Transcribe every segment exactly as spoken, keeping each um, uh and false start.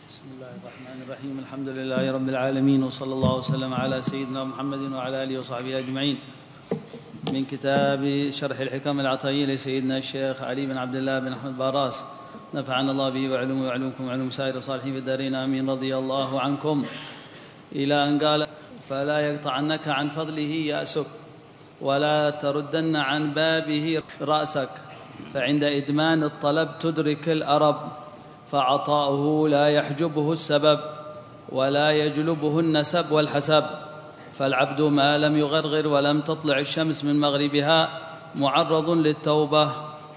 بسم الله الرحمن الرحيم. الحمد لله رب العالمين، وصلى الله وسلم على سيدنا محمد وعلى آله وصحبه أجمعين. من كتاب شرح الحكم العطائية لسيدنا الشيخ علي بن عبد الله بن أحمد باراس، نفعنا الله به وعلومه وعلومكم وعلوم سائر الصالحين في الدارين آمين. رضي الله عنكم، إلى أن قال: فلا يقطعنك عن فضله يأسك، ولا تردن عن بابه رأسك، فعند إدمان الطلب تدرك الأرب، فعطاؤه لا يحجبه السبب ولا يجلبه النسب والحسب. فالعبد ما لم يغرغر ولم تطلع الشمس من مغربها معرض للتوبة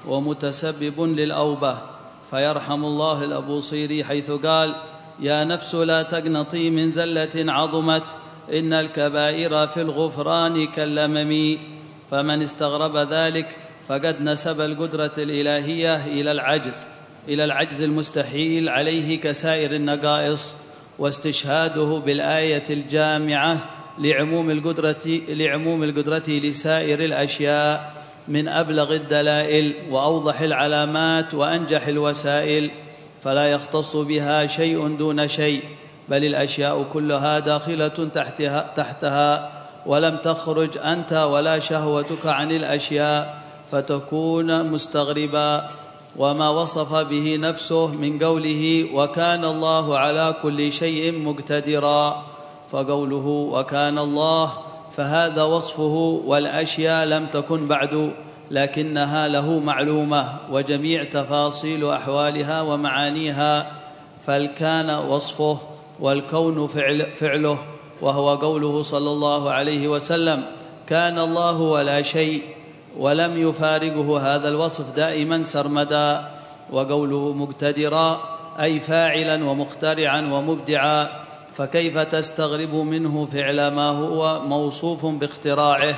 ومتسبب للأوبة. فيرحم الله الأبوصيري حيث قال: يا نفس لا تقنطي من زلة عظمت، إن الكبائر في الغفران كاللمم. فمن استغرب ذلك فقد نسب القدرة الإلهية إلى العجز إلى العجز المستحيل عليه كسائر النقائص، واستشهاده بالآية الجامعة لعموم القدرة لعموم القدرة لسائر الأشياء من أبلغ الدلائل وأوضح العلامات وأنجح الوسائل، فلا يختص بها شيء دون شيء، بل الأشياء كلها داخلة تحتها, تحتها ولم تخرج أنت ولا شهوتك عن الأشياء فتكون مستغربا. وما وصف به نفسه من قوله: وكان الله على كل شيء مقتدرا، فقوله وكان الله فهذا وصفه، والأشياء لم تكن بعد لكنها له معلومة وجميع تفاصيل أحوالها ومعانيها، فالكان وصفه والكون فعل فعله، وهو قوله صلى الله عليه وسلم: كان الله ولا شيء، ولم يفارقه هذا الوصف دائما سرمدا. وقوله مقتدرا أي فاعلا ومخترعا ومبدعا، فكيف تستغرب منه فعل ما هو موصوف باختراعه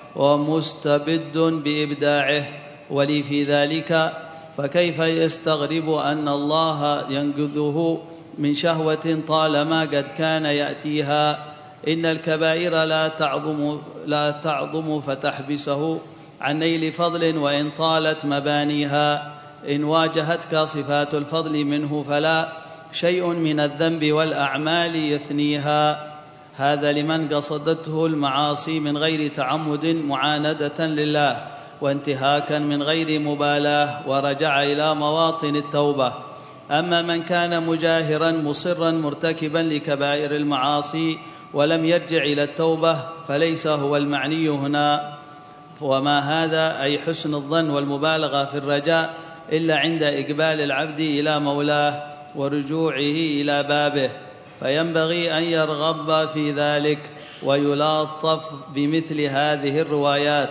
ومستبد بإبداعه؟ ولي في ذلك، فكيف يستغرب أن الله ينقذه من شهوة طالما قد كان يأتيها؟ إن الكبائر لا تعظم, لا تعظم فتحبسه عن نيل فضل وإن طالت مبانيها. إن واجهتك صفات الفضل منه فلا شيء من الذنب والأعمال يثنيها. هذا لمن قصدته المعاصي من غير تعمد معاندة لله وانتهاكا من غير مبالاة، ورجع إلى مواطن التوبة. أما من كان مجاهرا مصرا مرتكبا لكبائر المعاصي ولم يرجع إلى التوبة فليس هو المعني هنا. وما هذا أي حسن الظن والمبالغة في الرجاء إلا عند إقبال العبد إلى مولاه ورجوعه إلى بابه، فينبغي أن يرغب في ذلك ويلاطف بمثل هذه الروايات،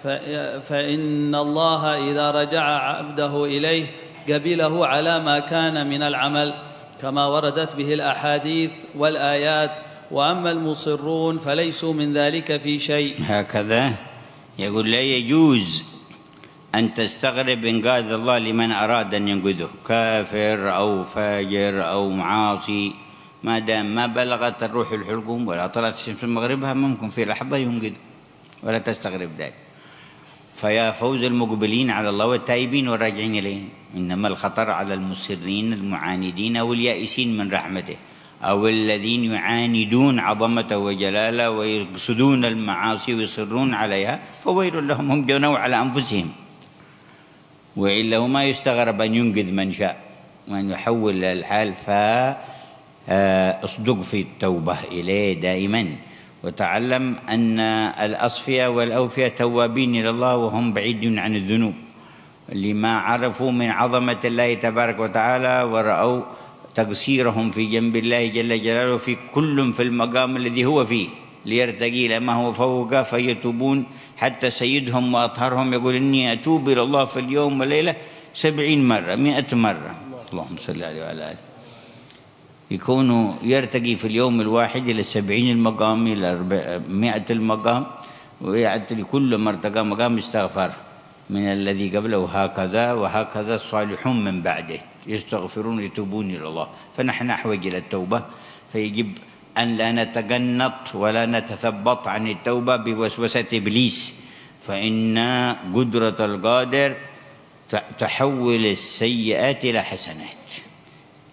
فإن الله إذا رجع عبده إليه قبله على ما كان من العمل كما وردت به الأحاديث والآيات. وأما المصرون فليسوا من ذلك في شيء. هكذا يقول: لا يجوز أن تستغرب إنقاذ الله لمن أراد أن ينقذه، كافر أو فاجر أو معاصي، ما دام ما بلغت الروح الحلقوم ولا طلعت الشمس من مغربها ممكن في لحظة ينقذ، ولا تستغرب ذلك. فيا فوز المقبلين على الله والتائبين والراجعين إليه. إنما الخطر على المصرين المعاندين أو اليائسين من رحمته، أو الذين يعاندون عظمته وجلاله ويقصدون المعاصي ويصرون عليها، فويل لهم، هم جنوا على أنفسهم. وإلا وما يستغرب أن ينقذ من شاء وأن يحول الحال، فاصدق في التوبة إليه دائما، وتعلم أن الأصفياء والأوفياء توابين إلى الله وهم بعيدون عن الذنوب، لما عرفوا من عظمة الله تبارك وتعالى ورأوا تقصيرهم في جنب الله جل جلاله، في كل في المقام الذي هو فيه ليرتقي إلى ما هو فوقه، فيتوبون. حتى سيدهم وأطهرهم يقول: إني أتوب إلى الله في اليوم والليلة سبعين مرة مئة مرة. اللهم صل عليه وعلى آله. يكون يرتقي في اليوم الواحد إلى سبعين المقام إلى مئة المقام، ويعتلي كل مرتقى مقام استغفر من الذي قبله. هكذا وهكذا الصالحون من بعده يستغفرون يتوبون إلى الله. فنحن أحوج إلى التوبة، فيجب أن لا نتقنط ولا نتثبط عن التوبة بوسوسة إبليس، فإن قدرة القادر تحول السيئات إلى حسنات.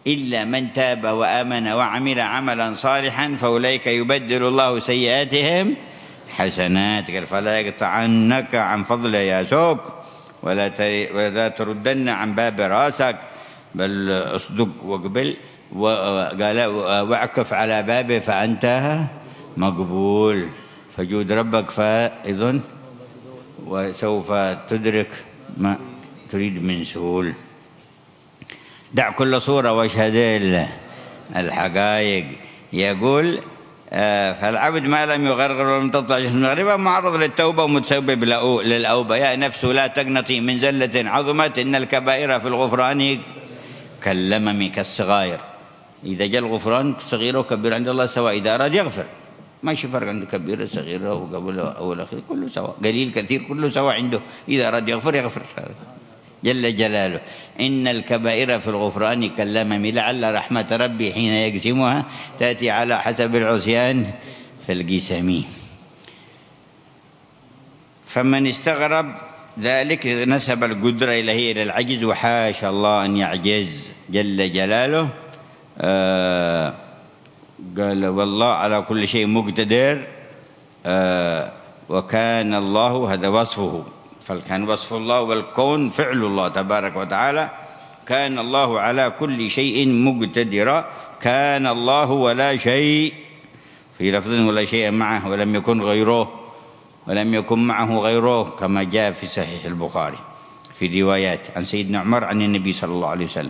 إلا من تاب وآمن وعمل عملا صالحا فأولئك يبدل الله سيئاتهم حسنات. قال فلا يقطعنك عن فضله يا سوق ولا ولا تردن عن باب راسك، بل اصدق واقبل، وقال واعكف على بابه فأنت مقبول. فجود ربك فائض وسوف تدرك ما تريد من سهول. دع كل صورة واشهد الحقائق. يقول فالعبد ما لم يغرغر ولم تطلع المغربة معرض للتوبة ومتسبب للأوبة. يا نفس لا تقنطي من زلة عظمت إن الكبائر في الغفران كاللمم كالصغائر. إذا جاء الغفران صغير وكبير عند الله سواء، إذا أراد يغفر ماشي فرق عند كبير صغير وقبل أو الأخير كله سواء، قليل كثير كله سواء عنده. إذا أراد يغفر يغفر جل جلاله. إن الكبائر في الغفران كاللمم لعل رحمة ربي حين يقسمها تأتي على حسب العصيان في القسم. فمن استغرب ذلك نسب القدرة إليه إلى العجز، وحاشا الله أن يعجز جل جلاله. آه قال والله على كل شيء مقتدر. آه وكان الله هذا وصفه، فكان وصف الله والكون فعل الله تبارك وتعالى. كان الله على كل شيء مقتدرا. كان الله ولا شيء في لفظ ولا شيء معه ولم يكن غيره ولم يكن معه غيره، كما جاء في صحيح البخاري في روايات عن سيدنا عمر عن النبي صلى الله عليه وسلم.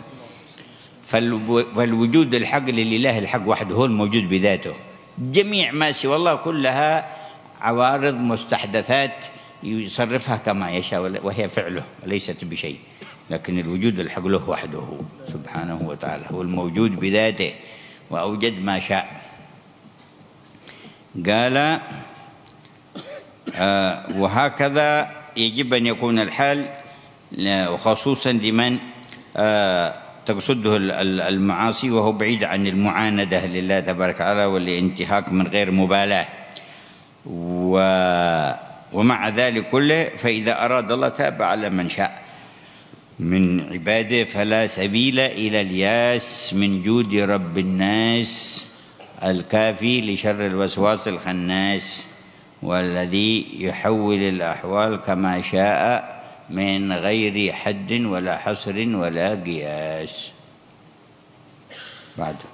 فالوجود الحق لله الحق وحده هو الموجود بذاته. جميع ما سوى الله كلها عوارض مستحدثات يصرفها كما يشاء وهي فعله وليست بشيء، لكن الوجود الحق له وحده سبحانه وتعالى هو الموجود بذاته وأوجد ما شاء. قال آه وهكذا يجب أن يكون الحال، وخصوصا لمن آه تقصده المعاصي وهو بعيد عن المعاندة لله تبارك وتعالى والانتهاك من غير مبالاة. و ومع ذلك كله فإذا أراد الله تاب على من شاء من عباده، فلا سبيل إلى الياس من جود رب الناس الكافي لشر الوسواس الخناس، والذي يحول الأحوال كما شاء من غير حد ولا حصر ولا قياس. بعد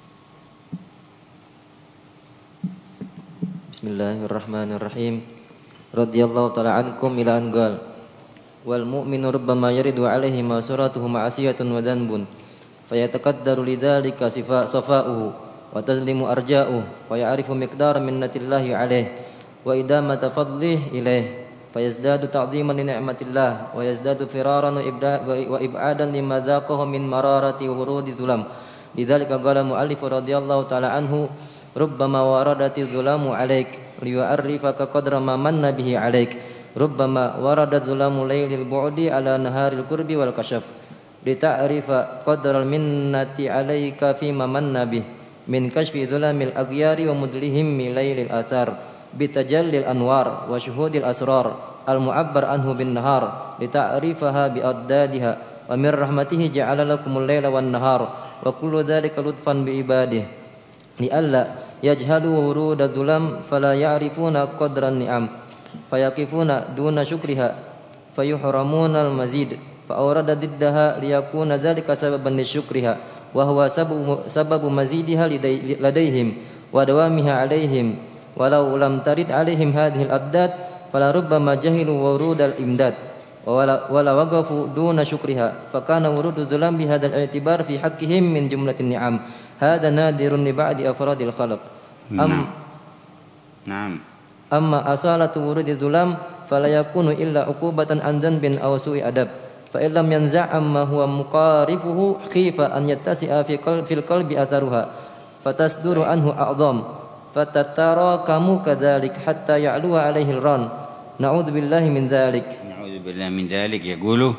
بسم الله الرحمن الرحيم. رضي الله تعالى عنكم إلى أن قال والمؤمن ربما يرد عليه ما سرته معصية وذنب فيتقدر لذلك صفاؤه وتسلم أرجاؤه ويعرف مقدار منة الله عليه وإدامة فضله إليه فيزداد تعظيما لنعمة الله ويزداد فرارا وإبعادا لما ذاقه من مرارة ورود الظلم. لذلك قال المؤلف رضي الله تعالى عنه ربما وردت الظلام عليك ليعرفك قدر ما من به عليك، ربما ورد الظلام ليل البعد على نهار القرب والكشف لتعرف قدر المنة عليك فيما من به من كشف ظلام الأغيار ومدلهم ليل الآثار بتجلي الأنوار وشهود الأسرار المعبر عنه بالنهار لتعرفها بأضدادها. ومن رحمته جعل لكم الليل والنهار وكل ذلك لطفا بعباده لئلا يجهلوا ورود الظلام فلا يعرفون قدر النعم فيقفون دون شكرها فيحرمون المزيد، فأورد ضدها ليكون ذلك سببا لشكرها وهو سبب, سبب مزيدها لديهم ودوامها عليهم. ولو لم ترد عليهم هذه الأضداد فلربما جهلوا ورود الإمداد ولا, ولا وقفوا دون شكرها، فكان ورود الظلام بهذا الاعتبار في حقهم من جملة النعم. هذا نادر لبعض أفراد الخلق. أم نعم. أما أصالة ورود الظلام فلا يكون إلا عقوبة عن ذنب أو سوء أدب، فإن لم ينزع عما هو مقارفه خيف أن يتسع في قلب في القلب أثرها فتصدر عنه أعظام فتتراكم كذلك حتى يعلو عليه الران. نعوذ بالله من ذلك. نعوذ بالله من ذلك. يقول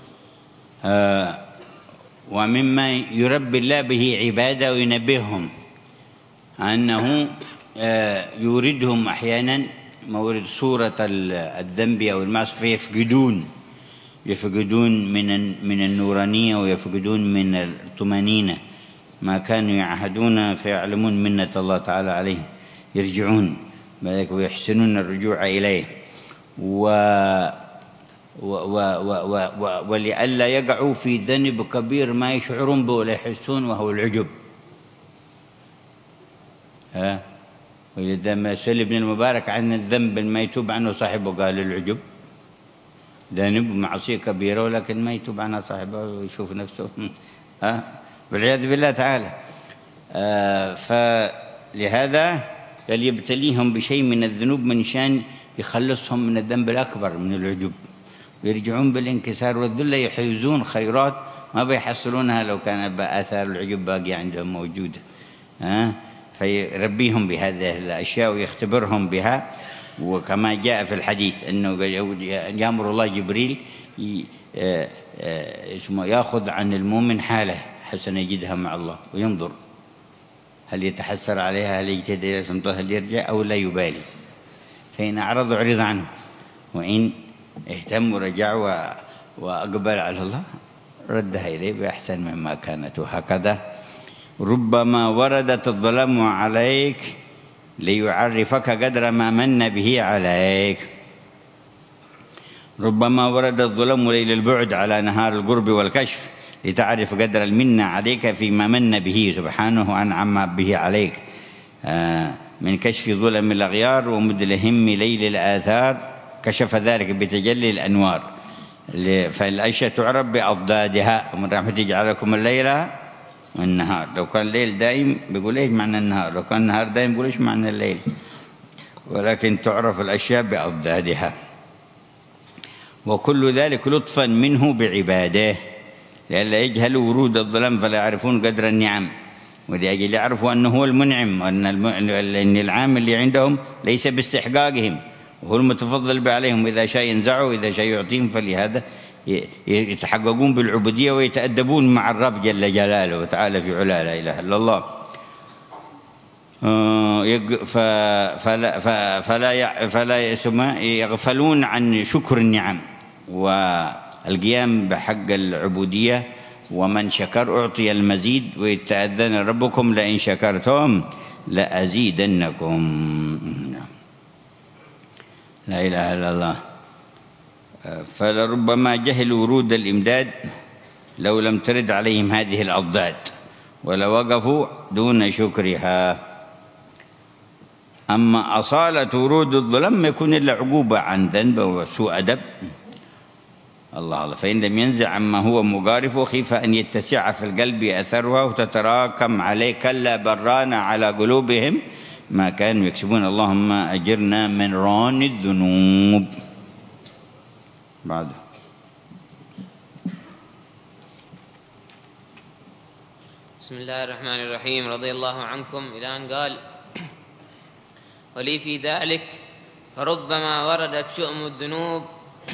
آه ومما يربي الله به عباده وينبههم أنه آه يوردهم أحيانا مورد صورة الذنب أو المعصية فيفقدون يفقدون من من النورانية ويفقدون من الطمأنينة ما كانوا يعهدون فيعلمون منة الله تعالى عليهم، يرجعون ويحسنون الرجوع إليه، و و و و و ولئلا يقعوا في ذنب كبير ما يشعرون به ولا يحسون، وهو العجب. ها ولذا ما سئل ابن المبارك عن الذنب ما يتوب عنه صاحبه قال العجب، ذنب معصية كبيرة ولكن ما يتوب عنها صاحبه ويشوف نفسه ها والعياذ بالله تعالى. آه فلهذا قال يبتليهم بشيء من الذنوب من شان يخلصهم من الذنب الأكبر من العجب، ويرجعون بالانكسار والذل، يحيزون خيرات ما بيحصلونها لو كان آثار العجب باقية عندهم موجودة. ها فيربيهم بهذه الأشياء ويختبرهم بها. وكما جاء في الحديث أنه يأمر الله جبريل اسمه يأخذ عن المؤمن حاله حسن يجدها مع الله وينظر هل يتحسر عليها، هل يجتهد إلى سمطها، هل يرجع أو لا يبالي، فإن أعرض عرض عنه، وإن اهتم ورجع وأقبل على الله ردها إليه بأحسن مما كانت. وهكذا ربما وردت الظلم عليك ليعرفك قدر ما من به عليك. ربما ورد الظلم ليل البعد على نهار القرب والكشف لتعرف قدر المنة عليك فيما من به سبحانه وأنعم به عليك من كشف ظلم الأغيار ومدلهم ليل الآثار، كشف ذلك بتجلي الأنوار. فالأشياء تعرف بأضدادها، ومن رحمته جعل لكم الليل والنهار. لو كان الليل دائم بيقول ايش معنى النهار، لو كان النهار دائم بيقول ايش معنى الليل، ولكن تعرف الأشياء بأضدادها. وكل ذلك لطفا منه بعباده لئلا يجهلوا ورود الظلام فلا يعرفون قدر النعم، ولأجل يعرفوا أنه هو المنعم، وأن الم... العام اللي عندهم ليس باستحقاقهم، وهو المتفضل عليهم، إذا شاء ينزعوا وإذا شاء يعطيهم. فلهذا يتحققون بالعبودية ويتأدبون مع الرب جل جلاله وتعالى في علا لا إله إلا الله. فلا, فلا, فلا يغفلون عن شكر النعم والقيام بحق العبودية. ومن شكر أعطي المزيد، ويتأذن ربكم لئن شكرتم لأزيدنكم. لا إله إلا الله. فلربما جهلوا ورود الإمداد لو لم ترد عليهم هذه الأضداد ولوقفوا دون شكرها. أما أصالة ورود الظلم ما يكون إلا عقوبة عن ذنب وسوء أدب. الله الله. فإن لم ينزع عما هو مقارف خيف أن يتسع في القلب أثرها وتتراكم عليه، كلا بران على قلوبهم ما كانوا يكسبون. اللهم أجرنا من ران الذنوب. بعد بسم الله الرحمن الرحيم. رضي الله عنكم إلى أن قال: ولي في ذلك فربما وردت شؤم الذنوب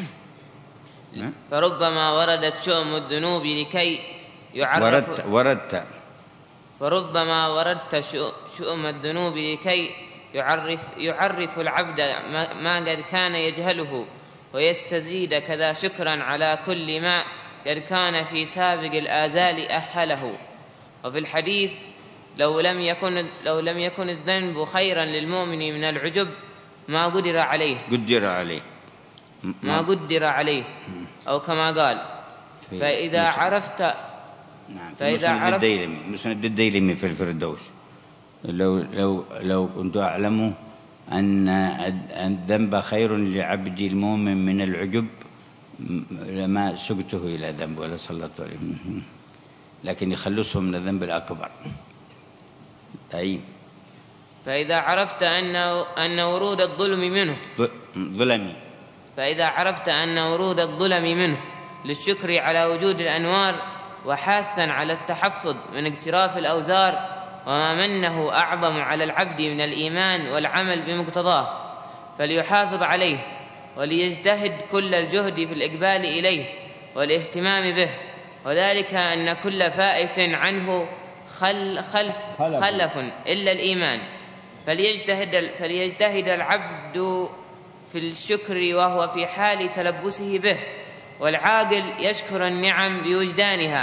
فربما وردت شؤم الذنوب لكي يعرف وردت, وردت فربما وردت شؤم الذنوب لكي يعرف يعرف العبد ما قد كان يجهله ويستزيد كذا شكرا على كل ما قد كان في سابق الآزال أهله. وفي الحديث: لو لم يكن لو لم يكن الذنب خيرا للمؤمن من العجب ما قدر عليه قدر عليه ما قدر عليه أو كما قال. فإذا عرفت نعم فإذا عرفت مسند الديلمي في الفردوس: لو لو لو كنت أعلم أن الذنب خير لعبد المؤمن من العجب لما سقته إلى ذنب ولا سلطت عليه، لكن يخلصهم من الذنب الأكبر. طيب. فإذا عرفت أن أن ورود الظلم منه ظلمي فإذا عرفت أن ورود الظلم منه للشكر على وجود الأنوار وحاثا على التحفظ من اقتراف الأوزار وما منه أعظم على العبد من الإيمان والعمل بمقتضاه، فليحافظ عليه وليجتهد كل الجهد في الإقبال إليه والاهتمام به، وذلك أن كل فائت عنه خل خلف خلف إلا الإيمان. فليجتهد, فليجتهد العبد في الشكر وهو في حال تلبسه به، والعاقل يشكر النعم بوجدانها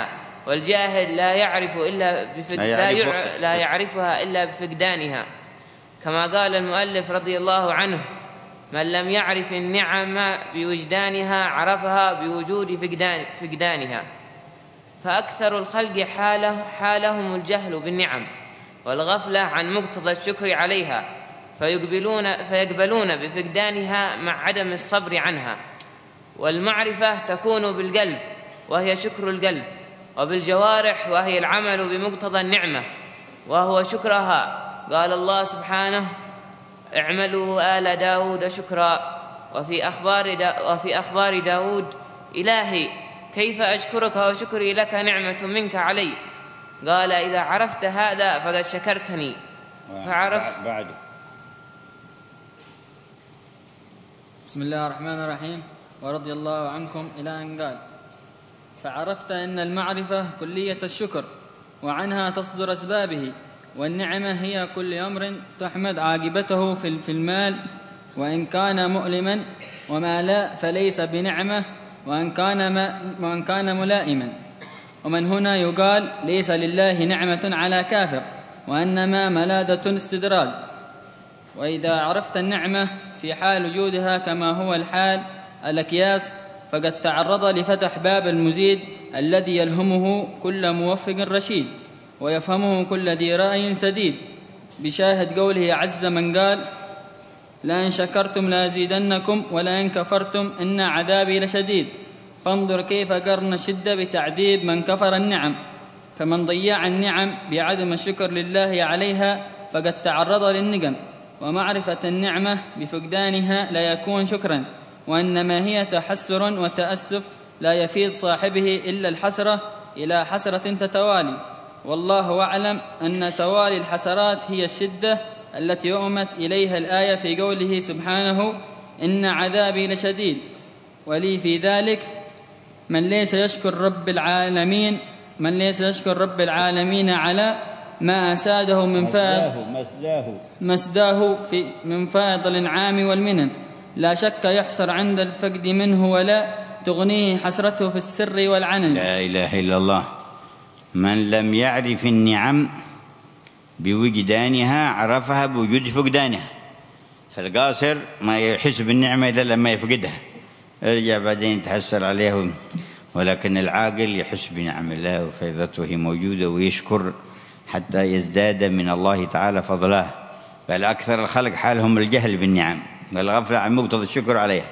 والجاهل لا يعرف إلا بفقد لا لا, يعرف يع... لا يعرفها إلا بفقدانها، كما قال المؤلف رضي الله عنه: من لم يعرف النعم بوجدانها عرفها بوجود فقدان فقدانها. فأكثر الخلق حاله حالهم الجهل بالنعم والغفلة عن مقتضى الشكر عليها، فيقبلون, فيقبلون بفقدانها مع عدم الصبر عنها. والمعرفة تكون بالقلب وهي شكر القلب، وبالجوارح وهي العمل بمقتضى النعمة وهو شكرها. قال الله سبحانه: اعملوا آل داود شكرا. وفي أخبار, دا وفي أخبار داود: إلهي كيف أشكرك وشكري لك نعمة منك علي. قال: إذا عرفت هذا فقد شكرتني. فعرفت بعد. بسم الله الرحمن الرحيم. ورضي الله عنكم إلى أن قال: فعرفت أن المعرفة كلية الشكر، وعنها تصدر أسبابه. والنعمة هي كل أمر تحمد عاقبته في المال، وإن كان مؤلما، وما لا فليس بنعمة وإن كان, ما وإن كان ملائما. ومن هنا يقال: ليس لله نعمة على كافر، وإنما ملادة استدراج. وإذا عرفت النعمة في حال وجودها كما هو الحال الأكياس، فقد تعرض لفتح باب المزيد الذي يلهمه كل موفق رشيد، ويفهمه كل ذي رأي سديد، بشاهد قوله عز من قال: لئن شكرتم لأزيدنكم ولئن كفرتم إن عذابي لشديد. فانظر كيف قرن الشدة بتعذيب من كفر النعم. فمن ضيع النعم بعدم الشكر لله عليها فقد تعرض للنقم. ومعرفة النعمة بفقدانها لا يكون شكرا، وإنما هي تحسر وتأسف لا يفيد صاحبه إلا الحسرة إلى حسرة تتوالي. والله أعلم أن توالي الحسرات هي الشدة التي أؤمت إليها الآية في قوله سبحانه: إن عذابي لشديد. ولي في ذلك من ليس يشكر رب العالمين من ليس يشكر رب العالمين على ما أساده من فائض مسداه مسداه في من فائض الإنعام والمنن، لا شك يحسر عند الفقد منه، ولا تغنيه حسرته في السر والعلن. لا إله إلا الله. من لم يعرف النعم بوجدانها عرفها بوجود فقدانها. فالقاصر ما يحس بالنعمة إلا لما يفقدها، يرجع بعدين يتحسر عليها. ولكن العاقل يحس بنعم الله وفيضته موجودة ويشكر حتى يزداد من الله تعالى فضله. بل أكثر الخلق حالهم الجهل بالنعم والغفلة عن مقتضى الشكر عليها،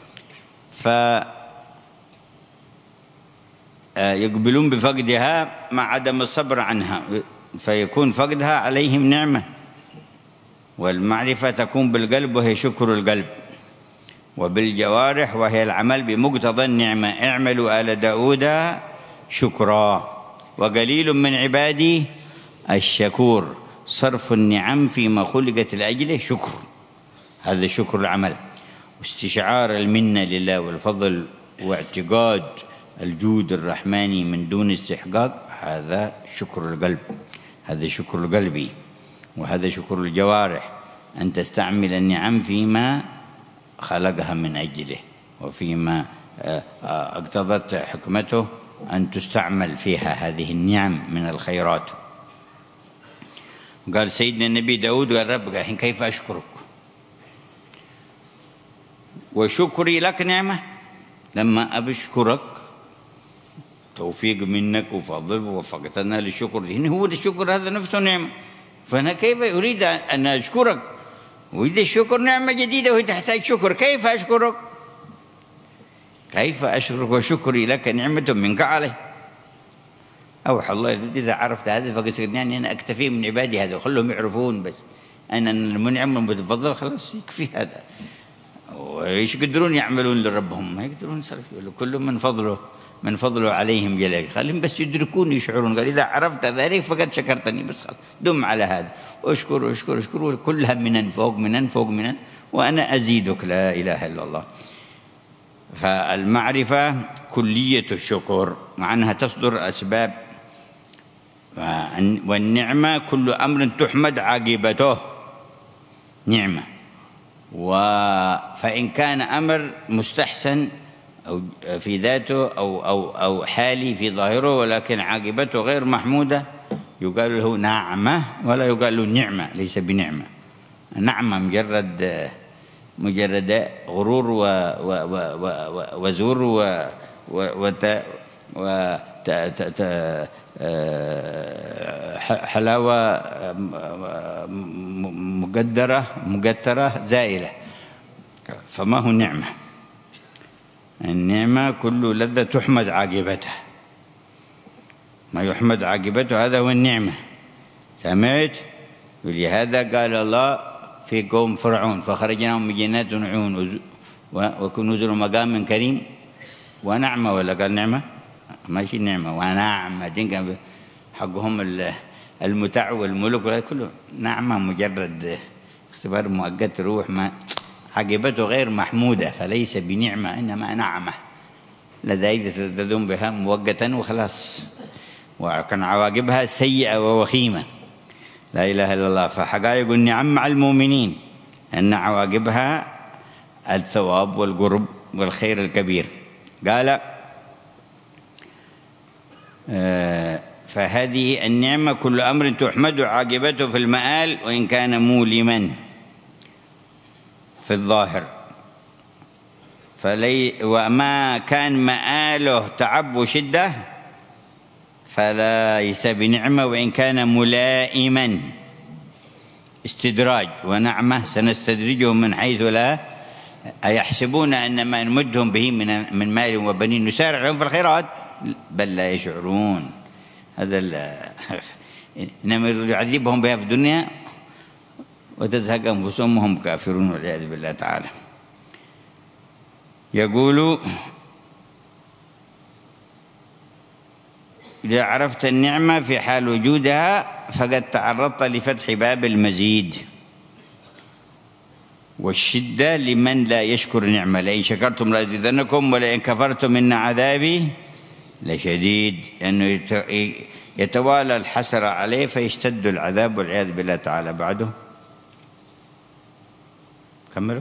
فيقبلون بفقدها مع عدم الصبر عنها، فيكون فقدها عليهم نعمة. والمعرفة تكون بالقلب وهي شكر القلب، وبالجوارح وهي العمل بمقتضى النعمة. اعملوا آل داود شكرا وقليل من عبادي الشكور. صرف النعم فيما خلقت لأجله شكر، هذا شكر العمل، واستشعار المنة لله والفضل، واعتقاد الجود الرحماني من دون استحقاق، هذا شكر القلب، هذا شكر القلب. وهذا شكر الجوارح، أن تستعمل النعم فيما خلقها من أجله، وفيما اقتضت حكمته أن تستعمل فيها هذه النعم من الخيرات. قال سيدنا النبي داود: قال رب الحين كيف أشكرك وشكري لك نعمة؟ لما أبشكرك توفيق منك وفضل ووفقتنا للشكر، هنا هو الشكر هذا نفسه نعمة. فأنا كيف أريد أن أشكرك وإذا الشكر نعمة جديدة وهي تحتاج شكر، كيف أشكرك؟ كيف أشكرك وشكري لك نعمة منك علي. أوحى الله: إذا عرفت هذا فقد يعني أنا أكتفي من عبادي هذا، خلهم يعرفون بس أنا المنعم المتفضل، خلاص يكفي هذا. وإيش يقدرون يعملون لربهم؟ ما يقدرون يصرفوا، كل من فضله من فضله عليهم جل، خليهم بس يدركون يشعرون. قال: إذا عرفت ذلك فقد شكرتني، بس خلاص دم على هذا، أشكر أشكر أشكر، كلها منن فوق منن فوق منن، وأنا أزيدك. لا إله إلا الله. فالمعرفة كلية الشكر، معناها تصدر أسباب. والنعمة كل أمر تحمد عاقبته نعمة، فإن كان أمر مستحسن أو في ذاته أو أو أو حالي في ظاهره، ولكن عاقبته غير محمودة، يقال له نعمة ولا يقال له نعمة، ليس بنعمة. نعمة مجرد مجرد غرور و و و و وزور و وت حلاوة مقدرة مقترة زائلة، فما هو نعمة. النعمة كل لذة تحمد عاقبتها، ما يحمد عاقبته هذا هو النعمة. سمعت؟ ولهذا قال الله في قوم فرعون فخرجناهم من جنات وعيون وكنوز ومقام كريم ونعمة، ولا قال نعمة؟ ماشي نعمة ونعمة، دين حقهم المتع والملك ولا كله نعمة، مجرد اختبار مؤقت روح، ما عاقبته غير محمودة، فليس بنعمة إنما نعمة لذلك تلذذون بها مؤقتا وخلاص، وكان عواقبها سيئة ووخيمة. لا إله إلا الله. فحقائق النعم مع المؤمنين أن عواقبها الثواب والقرب والخير الكبير. قال آه فهذه النعمة كل أمر تحمد عاقبته في المآل وإن كان مؤلما في الظاهر، فلي وما كان مآله تعب وشدة فليس بنعمة وإن كان ملائما استدراج. ونعمة سنستدرجهم من حيث لا أيحسبون أن ما نمدهم به من من مال وبنين نسارع لهم في الخيرات بل لا يشعرون. هذا إنما يعذبهم بها في الدنيا وتزهق أنفسهم وهم كافرون والعياذ بالله تعالى. يقول إذا عرفت النعمة في حال وجودها فقد تعرضت لفتح باب المزيد، والشدة لمن لا يشكر نعمة، لئن شكرتم لأزيدنكم ولئن كفرتم إن عذابي لشديد، لأنه يتوالى الحسرة عليه فيشتد العذاب والعياذ بالله تعالى. بعده كملوا.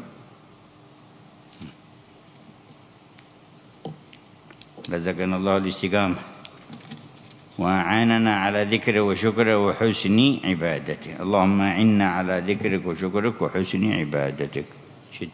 رزقنا الله الاستقامة وأعاننا على ذكره وشكره وحسن عبادته. اللهم أعنا على ذكرك وشكرك وحسن عبادتك. شد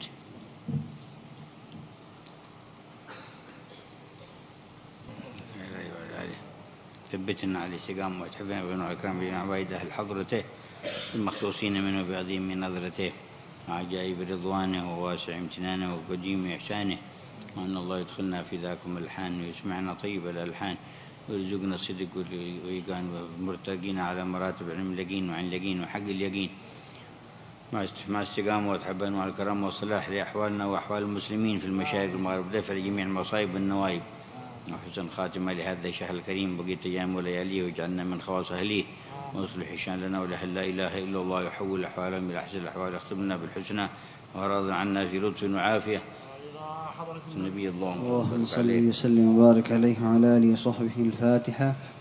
ثبتنا على الاستقامة وتحفظنا بين الأكرام بين عباد أهل حضرته المخصوصين منه بعظيم من نظرته وعجائب رضوانه وواسع امتنانه وقديم إحسانه، وأن الله يدخلنا في ذاكم الألحان ويسمعنا طيب الألحان ويرزقنا الصدق والإيقان ومرتقين على مراتب العلم اليقين وعن اليقين وحق اليقين مع استقامة وتحبن وعلى الكرم والصلاح لأحوالنا وأحوال المسلمين في المشارق المغرب، دفع لجميع المصائب والنوائب وحسن خاتمة لهذا الشهر الكريم بقية أيام ولياليه، واجعلنا من خواص أهليه واصلح شان لنا ولأهل لا إله إلا الله يحول أحوالهم إلى أحسن الأحوال، اختمنا بالحسنى وراض عنا في لطف وعافية. النبي اللهم صل وسلم وبارك عليه وعلى آله وصحبه. الفاتحة.